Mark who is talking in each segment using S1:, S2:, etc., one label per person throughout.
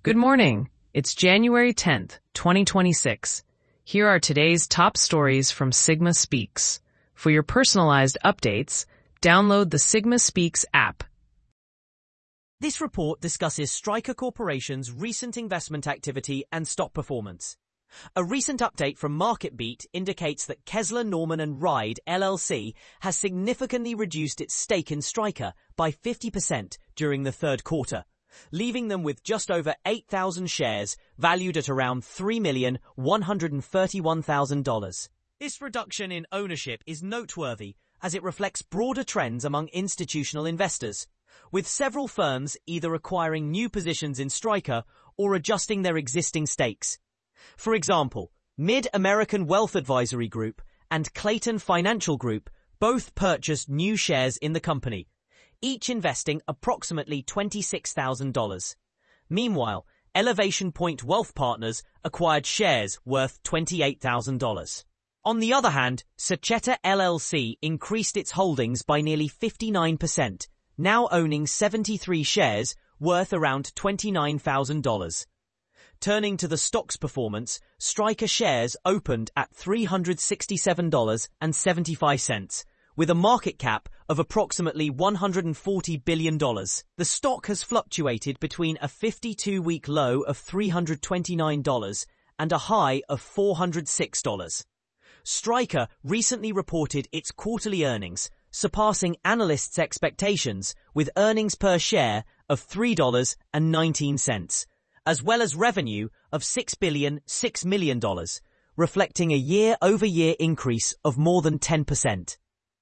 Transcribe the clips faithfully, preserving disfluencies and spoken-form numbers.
S1: Good morning. It's January tenth, twenty twenty-six. Here are today's top stories from Sigma Speaks. For your personalized updates, download the Sigma Speaks app.
S2: This report discusses Stryker Corporation's recent investment activity and stock performance. A recent update from MarketBeat indicates that Kessler Norman and Ride, L L C, has significantly reduced its stake in Stryker by fifty percent during the third quarter, leaving them with just over eight thousand shares valued at around three million one hundred thirty-one thousand dollars. This reduction in ownership is noteworthy as it reflects broader trends among institutional investors, with several firms either acquiring new positions in Stryker or adjusting their existing stakes. For example, Mid-American Wealth Advisory Group and Clayton Financial Group both purchased new shares in the company, each investing approximately twenty-six thousand dollars. Meanwhile, Elevation Point Wealth Partners acquired shares worth twenty-eight thousand dollars. On the other hand, Sacheta L L C increased its holdings by nearly fifty-nine percent, now owning seventy-three shares worth around twenty-nine thousand dollars. Turning to the stock's performance, Stryker shares opened at three hundred sixty-seven dollars and seventy-five cents, with a market cap of approximately one hundred forty billion dollars. The stock has fluctuated between a fifty-two-week low of three hundred twenty-nine dollars and a high of four hundred six dollars. Stryker recently reported its quarterly earnings, surpassing analysts' expectations with earnings per share of three dollars and nineteen cents. As well as revenue of six billion six million dollars, reflecting a year-over-year increase of more than ten percent.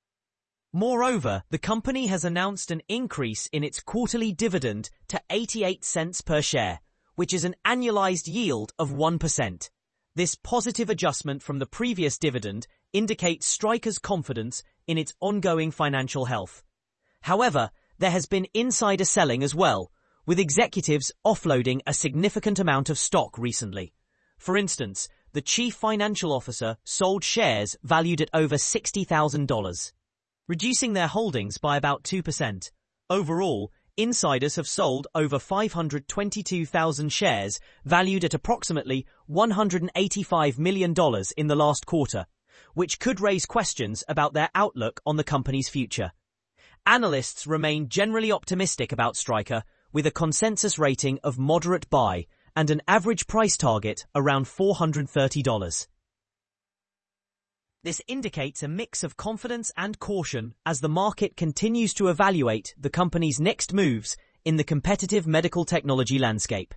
S2: Moreover, the company has announced an increase in its quarterly dividend to eighty-eight cents per share, which is an annualized yield of one percent. This positive adjustment from the previous dividend indicates Stryker's confidence in its ongoing financial health. However, there has been insider selling as well, with executives offloading a significant amount of stock recently. For instance, the chief financial officer sold shares valued at over sixty thousand dollars, reducing their holdings by about two percent. Overall, insiders have sold over five hundred twenty-two thousand shares valued at approximately one hundred eighty-five million dollars in the last quarter, which could raise questions about their outlook on the company's future. Analysts remain generally optimistic about Stryker, with a consensus rating of moderate buy and an average price target around four hundred thirty dollars. This indicates a mix of confidence and caution as the market continues to evaluate the company's next moves in the competitive medical technology landscape.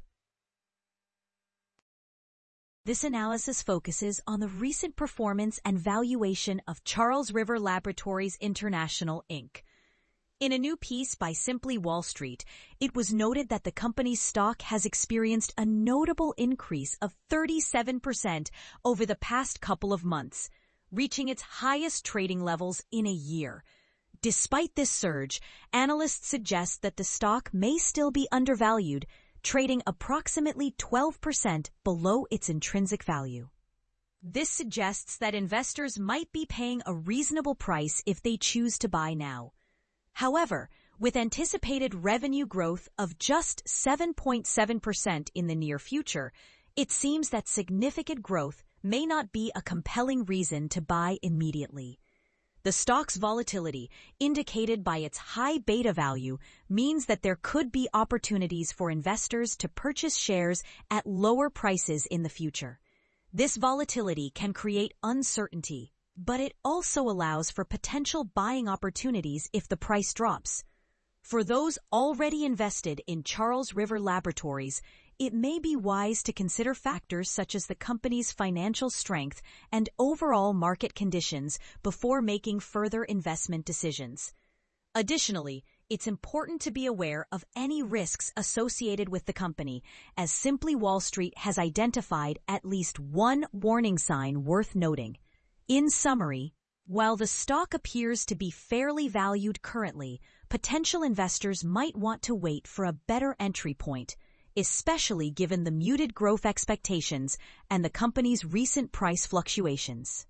S3: This analysis focuses on the recent performance and valuation of Charles River Laboratories International, Incorporated. In a new piece by Simply Wall Street, it was noted that the company's stock has experienced a notable increase of thirty-seven percent over the past couple of months, reaching its highest trading levels in a year. Despite this surge, analysts suggest that the stock may still be undervalued, trading approximately twelve percent below its intrinsic value. This suggests that investors might be paying a reasonable price if they choose to buy now. However, with anticipated revenue growth of just seven point seven percent in the near future, it seems that significant growth may not be a compelling reason to buy immediately. The stock's volatility, indicated by its high beta value, means that there could be opportunities for investors to purchase shares at lower prices in the future. This volatility can create uncertainty, but it also allows for potential buying opportunities if the price drops. For those already invested in Charles River Laboratories, it may be wise to consider factors such as the company's financial strength and overall market conditions before making further investment decisions. Additionally, it's important to be aware of any risks associated with the company, as Simply Wall Street has identified at least one warning sign worth noting. In summary, while the stock appears to be fairly valued currently, potential investors might want to wait for a better entry point, especially given the muted growth expectations and the company's recent price fluctuations.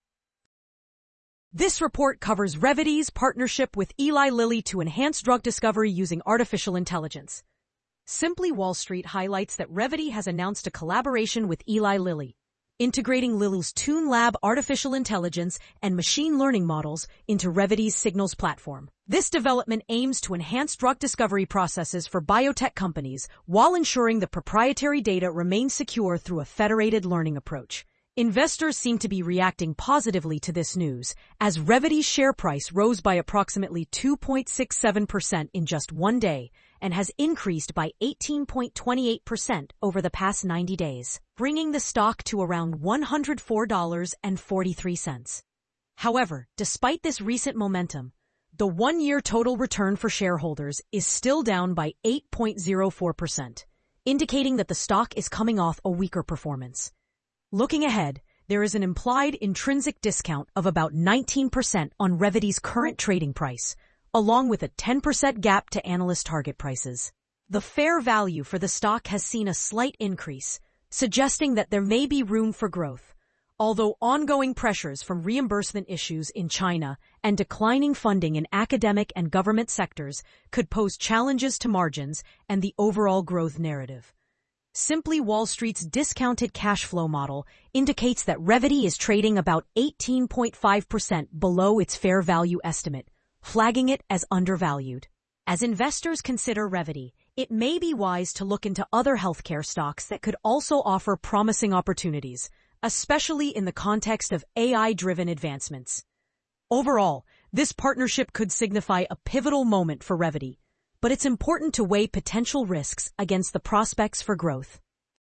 S4: This report covers Revvity's partnership with Eli Lilly to enhance drug discovery using artificial intelligence.
S3: Simply Wall Street highlights that Revvity has announced a collaboration with Eli Lilly, integrating Lilly's TuneLab artificial intelligence and machine learning models into Revvity's Signals platform. This development aims to enhance drug discovery processes for biotech companies while ensuring the proprietary data remains secure through a federated learning approach. Investors seem to be reacting positively to this news, as Revvity's share price rose by approximately two point six seven percent in just one day and has increased by eighteen point two eight percent over the past ninety days, bringing the stock to around one hundred four dollars and forty-three cents. However, despite this recent momentum, the one-year total return for shareholders is still down by eight point zero four percent, indicating that the stock is coming off a weaker performance. Looking ahead, there is an implied intrinsic discount of about nineteen percent on Revvity's current trading price, along with a ten percent gap to analyst target prices. The fair value for the stock has seen a slight increase, suggesting that there may be room for growth, although ongoing pressures from reimbursement issues in China and declining funding in academic and government sectors could pose challenges to margins and the overall growth narrative. Simply Wall Street's discounted cash flow model indicates that Revvity is trading about eighteen point five percent below its fair value estimate, flagging it as undervalued. As investors consider Revvity, it may be wise to look into other healthcare stocks that could also offer promising opportunities, especially in the context of A I-driven advancements. Overall, this partnership could signify a pivotal moment for Revvity, but it's important to weigh potential risks against the prospects for growth.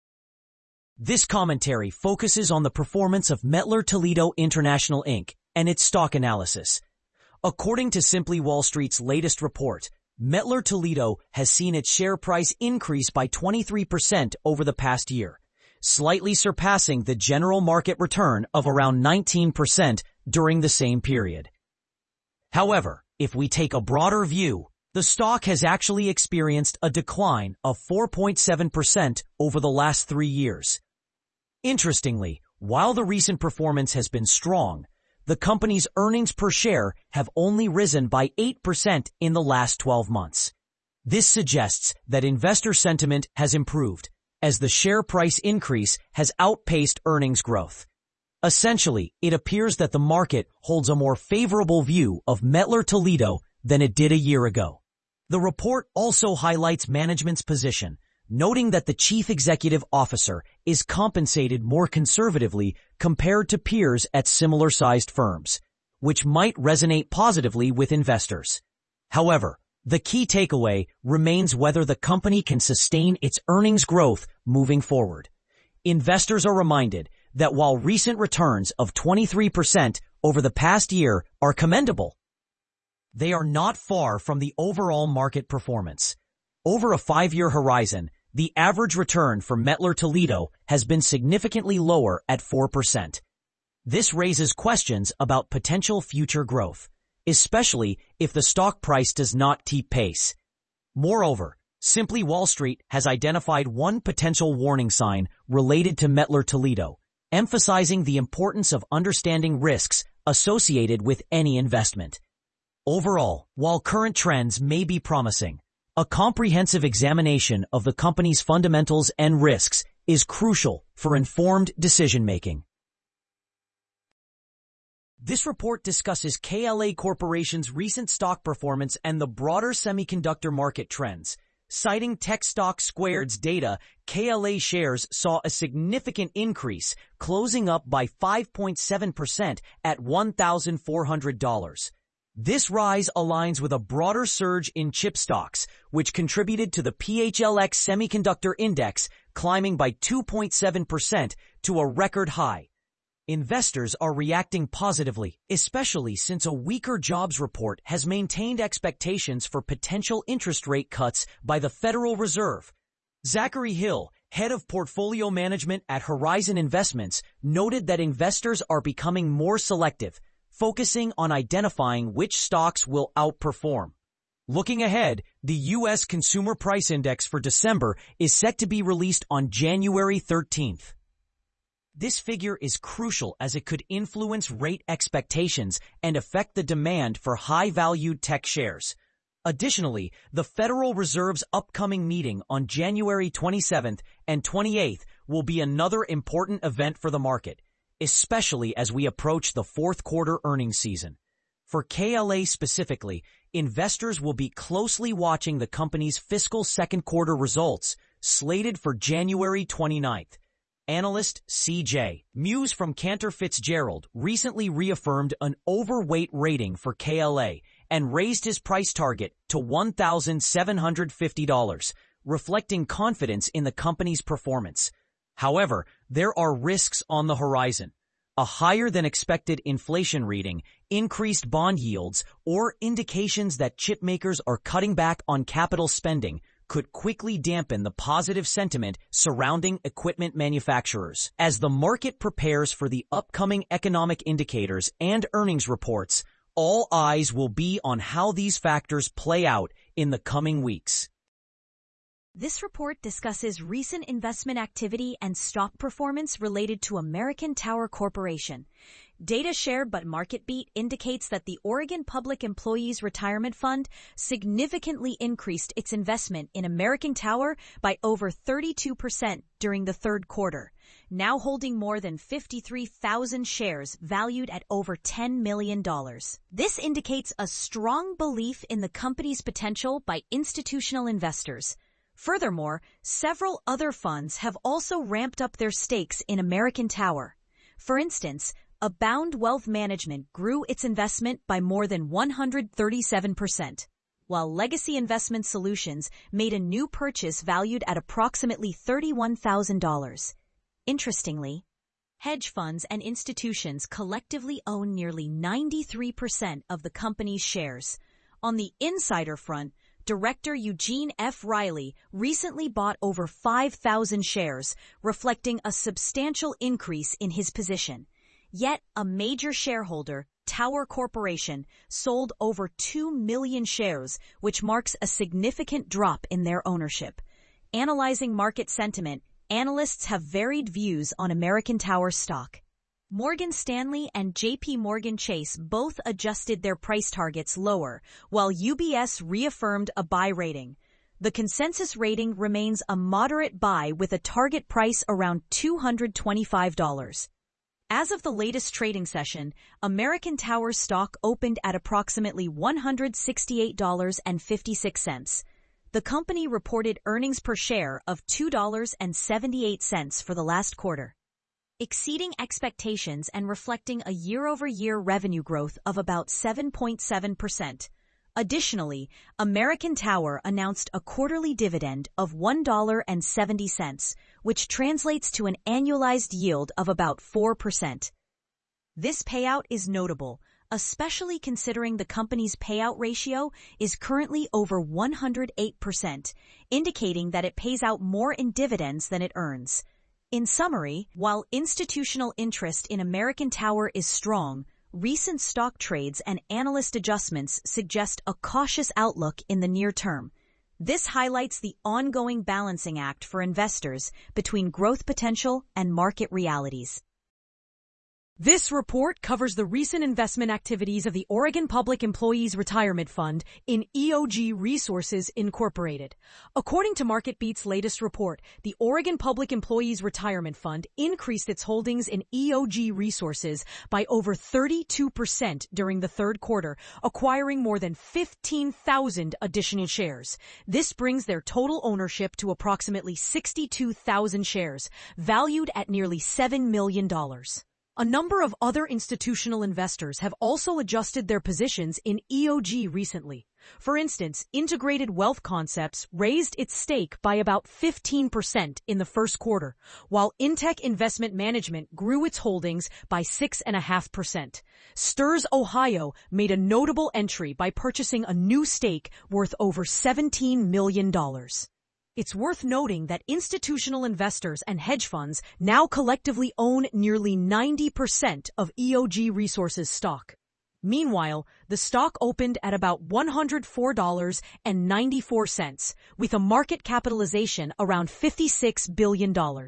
S2: This commentary focuses on the performance of Mettler-Toledo International Incorporated and its stock analysis. According to Simply Wall Street's latest report, Mettler-Toledo has seen its share price increase by twenty-three percent over the past year, slightly surpassing the general market return of around nineteen percent during the same period. However, if we take a broader view, the stock has actually experienced a decline of four point seven percent over the last three years. Interestingly, while the recent performance has been strong, the company's earnings per share have only risen by eight percent in the last twelve months. This suggests that investor sentiment has improved, as the share price increase has outpaced earnings growth. Essentially, it appears that the market holds a more favorable view of Mettler-Toledo than it did a year ago. The report also highlights management's position, noting that the chief executive officer is compensated more conservatively compared to peers at similar-sized firms, which might resonate positively with investors. However, the key takeaway remains whether the company can sustain its earnings growth moving forward. Investors are reminded that while recent returns of twenty-three percent over the past year are commendable, they are not far from the overall market performance. Over a five-year horizon, the average return for Mettler-Toledo has been significantly lower at four percent. This raises questions about potential future growth, especially if the stock price does not keep pace. Moreover, Simply Wall Street has identified one potential warning sign related to Mettler-Toledo, emphasizing the importance of understanding risks associated with any investment. Overall, while current trends may be promising, a comprehensive examination of the company's fundamentals and risks is crucial for informed decision-making. This report discusses K L A Corporation's recent stock performance and the broader semiconductor market trends. Citing TechStock Squared's data, K L A shares saw a significant increase, closing up by five point seven percent at one thousand four hundred dollars. This rise aligns with a broader surge in chip stocks, which contributed to the P H L X Semiconductor Index climbing by two point seven percent to a record high. Investors are reacting positively, especially since a weaker jobs report has maintained expectations for potential interest rate cuts by the Federal Reserve. Zachary Hill, head of portfolio management at Horizon Investments, noted that investors are becoming more selective, focusing on identifying which stocks will outperform. Looking ahead, the U S Consumer Price Index for December is set to be released on January thirteenth. This figure is crucial as it could influence rate expectations and affect the demand for high-valued tech shares. Additionally, the Federal Reserve's upcoming meeting on January twenty-seventh and twenty-eighth will be another important event for the market, especially as we approach the fourth quarter earnings season. For K L A specifically, investors will be closely watching the company's fiscal second quarter results, slated for January twenty-ninth. Analyst C J Muse from Cantor Fitzgerald recently reaffirmed an overweight rating for K L A and raised his price target to one thousand seven hundred fifty dollars, reflecting confidence in the company's performance. However, there are risks on the horizon. A higher-than-expected inflation reading, increased bond yields, or indications that chipmakers are cutting back on capital spending could quickly dampen the positive sentiment surrounding equipment manufacturers. As the market prepares for the upcoming economic indicators and earnings reports, all eyes will be on how these factors play out in the coming weeks.
S3: This report discusses recent investment activity and stock performance related to American Tower Corporation. Data shared by MarketBeat indicates that the Oregon Public Employees Retirement Fund significantly increased its investment in American Tower by over thirty-two percent during the third quarter, now holding more than fifty-three thousand shares valued at over ten million dollars. This indicates a strong belief in the company's potential by institutional investors. Furthermore, several other funds have also ramped up their stakes in American Tower. For instance, Abound Wealth Management grew its investment by more than one hundred thirty-seven percent, while Legacy Investment Solutions made a new purchase valued at approximately thirty-one thousand dollars. Interestingly, hedge funds and institutions collectively own nearly ninety-three percent of the company's shares. On the insider front, Director Eugene F. Riley recently bought over five thousand shares, reflecting a substantial increase in his position. Yet, a major shareholder, Tower Corporation, sold over two million shares, which marks a significant drop in their ownership. Analyzing market sentiment, analysts have varied views on American Tower stock. Morgan Stanley and J P Morgan Chase both adjusted their price targets lower, while U B S reaffirmed a buy rating. The consensus rating remains a moderate buy with a target price around two hundred twenty-five dollars. As of the latest trading session, American Tower stock opened at approximately one hundred sixty-eight dollars and fifty-six cents. The company reported earnings per share of two dollars and seventy-eight cents for the last quarter, exceeding expectations and reflecting a year-over-year revenue growth of about seven point seven percent. Additionally, American Tower announced a quarterly dividend of one dollar and seventy cents, which translates to an annualized yield of about four percent. This payout is notable, especially considering the company's payout ratio is currently over one hundred eight percent, indicating that it pays out more in dividends than it earns. In summary, while institutional interest in American Tower is strong, recent stock trades and analyst adjustments suggest a cautious outlook in the near term. This highlights the ongoing balancing act for investors between growth potential and market realities.
S4: This report covers the recent investment activities of the Oregon Public Employees Retirement Fund in E O G Resources Incorporated. According to MarketBeat's latest report, the Oregon Public Employees Retirement Fund increased its holdings in E O G Resources by over thirty-two percent during the third quarter, acquiring more than fifteen thousand additional shares. This brings their total ownership to approximately sixty-two thousand shares, valued at nearly seven million dollars. A number of other institutional investors have also adjusted their positions in E O G recently. For instance, Integrated Wealth Concepts raised its stake by about fifteen percent in the first quarter, while Intech Investment Management grew its holdings by six point five percent. Sturs Ohio made a notable entry by purchasing a new stake worth over seventeen million dollars. It's worth noting that institutional investors and hedge funds now collectively own nearly ninety percent of E O G Resources stock. Meanwhile, the stock opened at about one hundred four dollars and ninety-four cents, with a market capitalization around fifty-six billion dollars.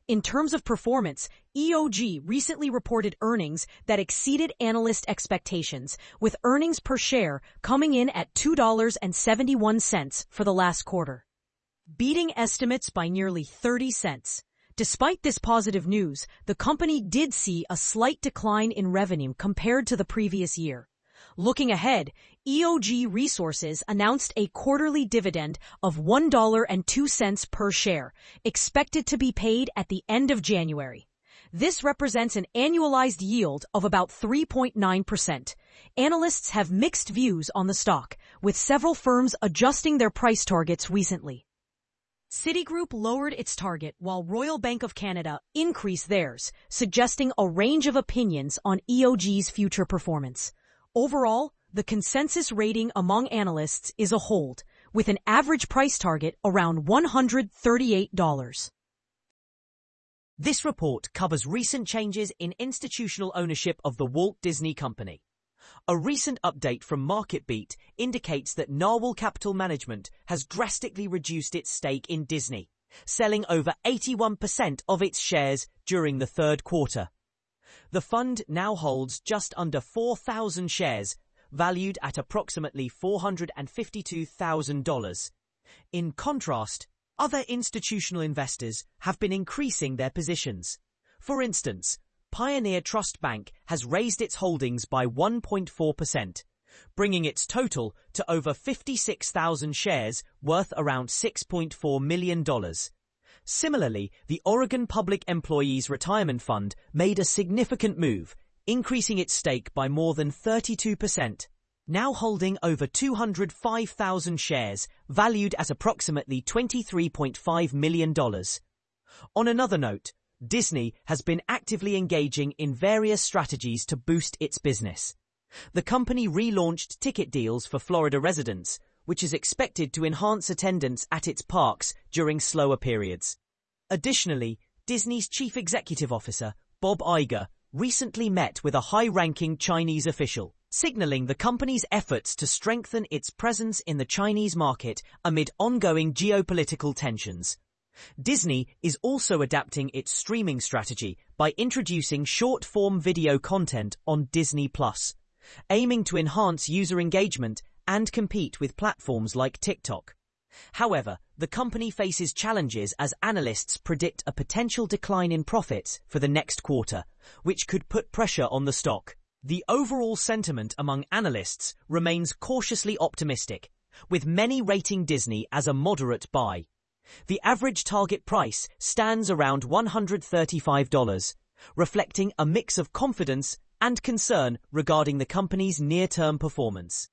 S4: In terms of performance, E O G recently reported earnings that exceeded analyst expectations, with earnings per share coming in at two dollars and seventy-one cents for the last quarter, beating estimates by nearly thirty cents. Despite this positive news, the company did see a slight decline in revenue compared to the previous year. Looking ahead, E O G Resources announced a quarterly dividend of one dollar and two cents per share, expected to be paid at the end of January. This represents an annualized yield of about three point nine percent. Analysts have mixed views on the stock, with several firms adjusting their price targets recently. Citigroup lowered its target while Royal Bank of Canada increased theirs, suggesting a range of opinions on E O G's future performance. Overall, the consensus rating among analysts is a hold, with an average price target around one hundred thirty-eight dollars.
S2: This report covers recent changes in institutional ownership of the Walt Disney Company. A recent update from MarketBeat indicates that Narwhal Capital Management has drastically reduced its stake in Disney, selling over eighty-one percent of its shares during the third quarter. The fund now holds just under four thousand shares, valued at approximately four hundred fifty-two thousand dollars. In contrast, other institutional investors have been increasing their positions. For instance, Pioneer Trust Bank has raised its holdings by one point four percent, bringing its total to over fifty-six thousand shares worth around six point four million dollars. Similarly, the Oregon Public Employees Retirement Fund made a significant move, increasing its stake by more than thirty-two percent, now holding over two hundred five thousand shares, valued at approximately twenty-three point five million dollars. On another note, Disney has been actively engaging in various strategies to boost its business. The company relaunched ticket deals for Florida residents, which is expected to enhance attendance at its parks during slower periods. Additionally, Disney's chief executive officer, Bob Iger, recently met with a high-ranking Chinese official, signaling the company's efforts to strengthen its presence in the Chinese market amid ongoing geopolitical tensions. Disney is also adapting its streaming strategy by introducing short-form video content on Disney Plus, aiming to enhance user engagement and compete with platforms like TikTok. However, the company faces challenges as analysts predict a potential decline in profits for the next quarter, which could put pressure on the stock. The overall sentiment among analysts remains cautiously optimistic, with many rating Disney as a moderate buy. The average target price stands around one hundred thirty-five dollars, reflecting a mix of confidence and concern regarding the company's near-term performance.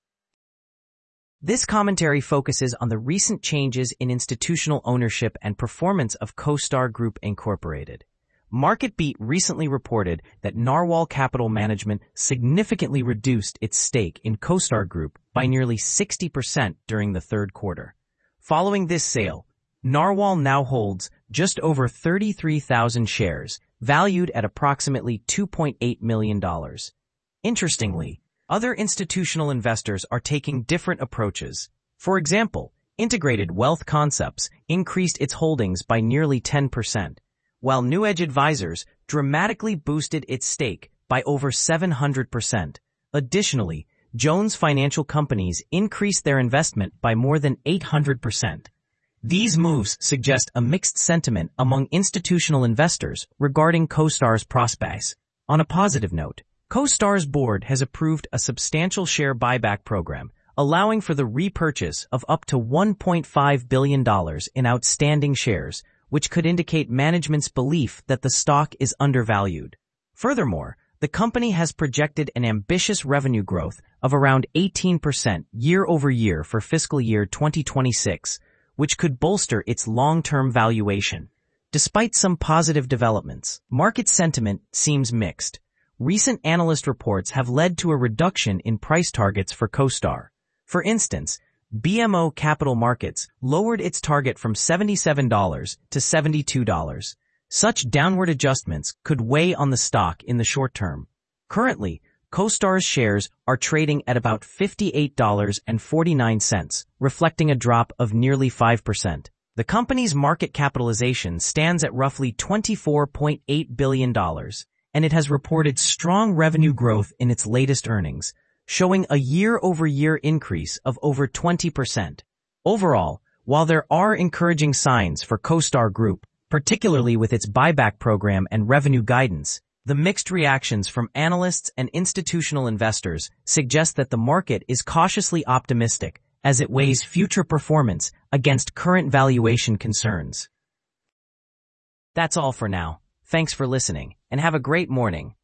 S1: This commentary focuses on the recent changes in institutional ownership and performance of CoStar Group Incorporated. MarketBeat recently reported that Narwhal Capital Management significantly reduced its stake in CoStar Group by nearly sixty percent during the third quarter. Following this sale, Narwhal now holds just over thirty-three thousand shares, valued at approximately two point eight million dollars. Interestingly, other institutional investors are taking different approaches. For example, Integrated Wealth Concepts increased its holdings by nearly ten percent, while New Edge Advisors dramatically boosted its stake by over seven hundred percent. Additionally, Jones Financial Companies increased their investment by more than eight hundred percent. These moves suggest a mixed sentiment among institutional investors regarding CoStar's prospects. On a positive note, CoStar's board has approved a substantial share buyback program, allowing for the repurchase of up to one point five billion dollars in outstanding shares, which could indicate management's belief that the stock is undervalued. Furthermore, the company has projected an ambitious revenue growth of around eighteen percent year over year for fiscal year twenty twenty-six, which could bolster its long-term valuation. Despite some positive developments, market sentiment seems mixed. Recent analyst reports have led to a reduction in price targets for CoStar. For instance, B M O Capital Markets lowered its target from seventy-seven dollars to seventy-two dollars. Such downward adjustments could weigh on the stock in the short term. Currently, CoStar's shares are trading at about fifty-eight dollars and forty-nine cents, reflecting a drop of nearly five percent.
S5: The company's market capitalization stands at roughly twenty-four point eight billion dollars, and it has reported strong revenue growth in its latest earnings, showing a year-over-year increase of over twenty percent. Overall, while there are encouraging signs for CoStar Group, particularly with its buyback program and revenue guidance, the mixed reactions from analysts and institutional investors suggest that the market is cautiously optimistic as it weighs future performance against current valuation concerns. That's all for now. Thanks for listening, and have a great morning.